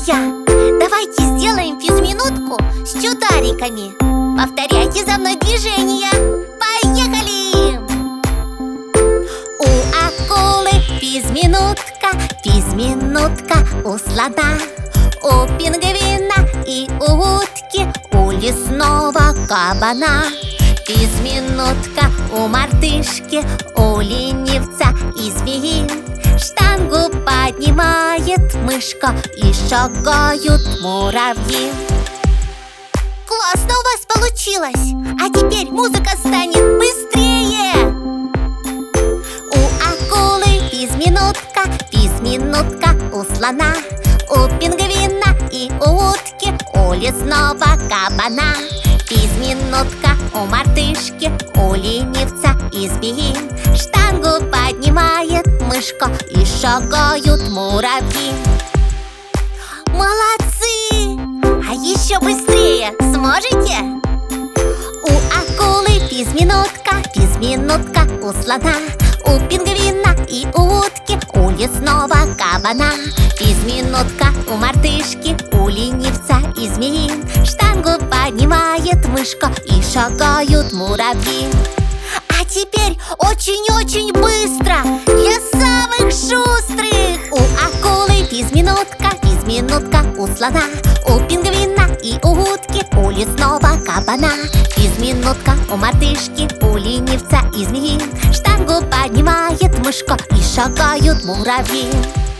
друзья! Давайте сделаем физминутку с чудариками. Повторяйте за мной движения. Поехали! У акулы физминутка, физминутка у слона, у пингвина и у утки, у лесного кабана. Физминутка у мартышки, у ленивца и змеи. Штангу поднимает мышка и шагают муравьи. Классно у вас получилось! А теперь музыка станет быстрее! У акулы физминутка, физминутка у слона, у пингвина и у утки, у лесного кабана. Физминутка у мартышки, у ленивца и змеи. Штангу поднимает мышка и шагают муравьи. Молодцы! А еще быстрее сможете? У акулы физминутка, физминутка у слона, у пингвина и у утки, у лесного кабана. Физминутка у мартышки, у ленивца и змеи. Штангу поднимает мышка и шагают муравьи. А теперь очень-очень быстро для самых шустрых. У акулы физминутка, физминутка у слона, у пингвина и у утки, у лесного кабана. Физминутка у мартышки, у ленивца и змеи. Штангу поднимает мышка и шагают муравьи.